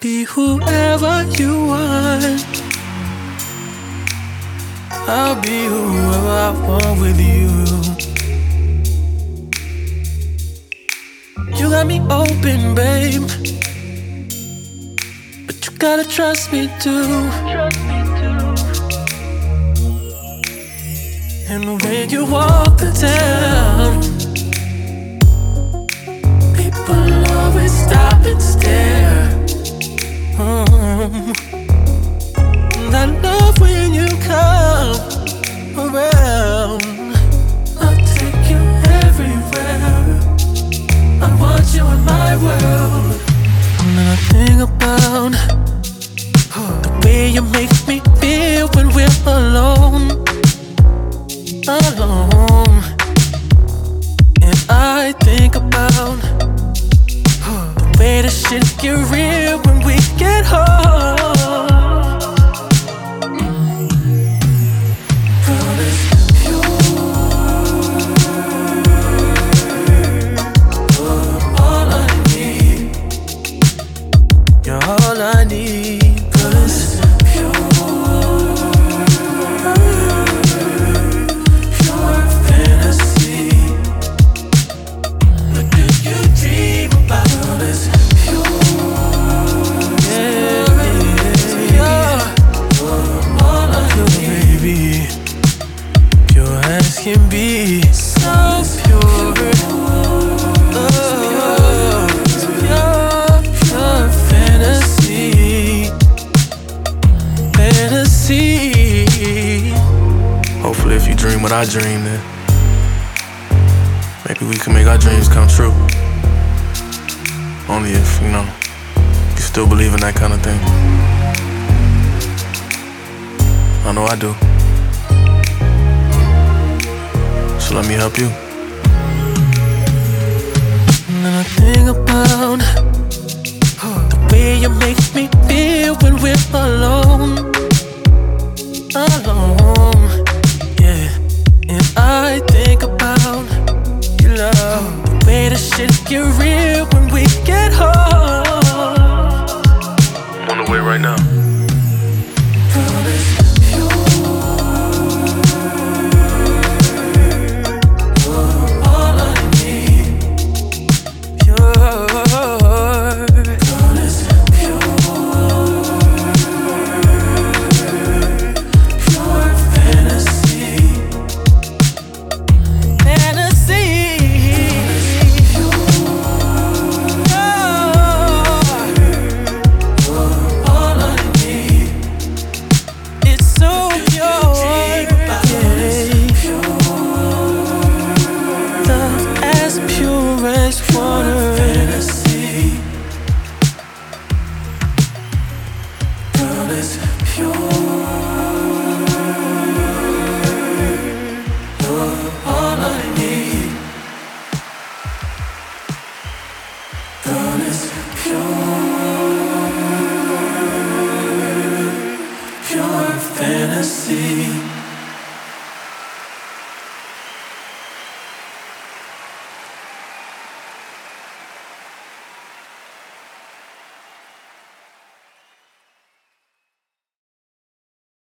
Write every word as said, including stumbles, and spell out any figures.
Be whoever you want. I'll be whoever I want with you. You got me open, babe, but you gotta trust me too. And when you walk the town, people always stop and stare. Mm. And I love when you come around. I'll take you everywhere. I want you in my world. And then I think about the way you make me feel when we're alone. Alone. And I think about the way the shit get real when we get home. Girl, it's pure. You're all I need. You're all I need. Girl, it's pure. Pure fantasy. What do you dream about? Girl, it's can be so pure, oh, pure, pure fantasy, fantasy. Hopefully if you dream what I dream, then maybe we can make our dreams come true. Only if, you know, you still believe in that kind of thing. I know I do. So let me help you. And then I think about the way you make me feel when we're alone. Alone, yeah. And I think about your love, the way the shit get real when we get home. I'm on the way right now. Girl, it's pure. Fantasy.